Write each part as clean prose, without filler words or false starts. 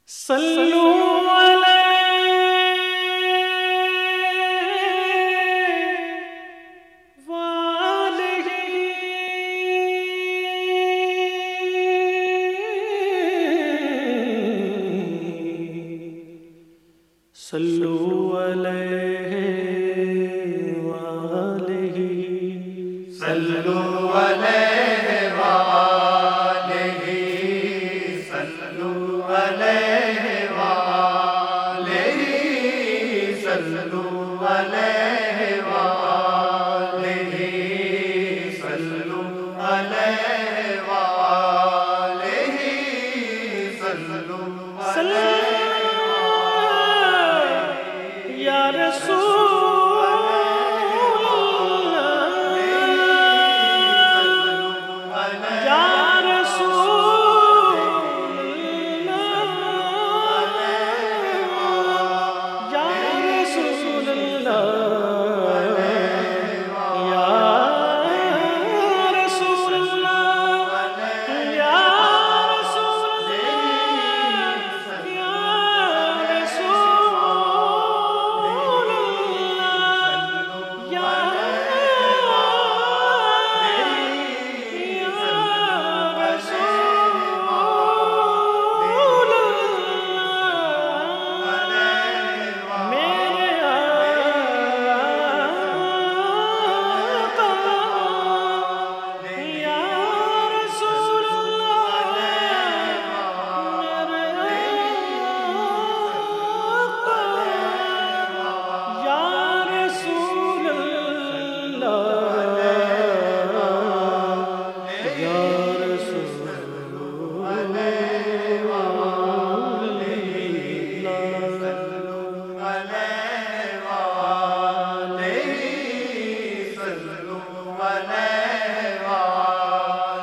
صلو علیہ وآلہ صلو علیہ وآلہ صلو علیہ وآلہ صلو علیہ وآلہ صلو علیہ وآلہ صلو علیہ وآلہ صلو یا رسول اللہ یا رسول اللہ یا رسول اللہ یا رسول اللہ یا رسول اللہ یا رسول یا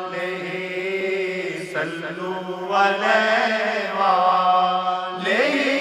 صلو علیہ وآلہ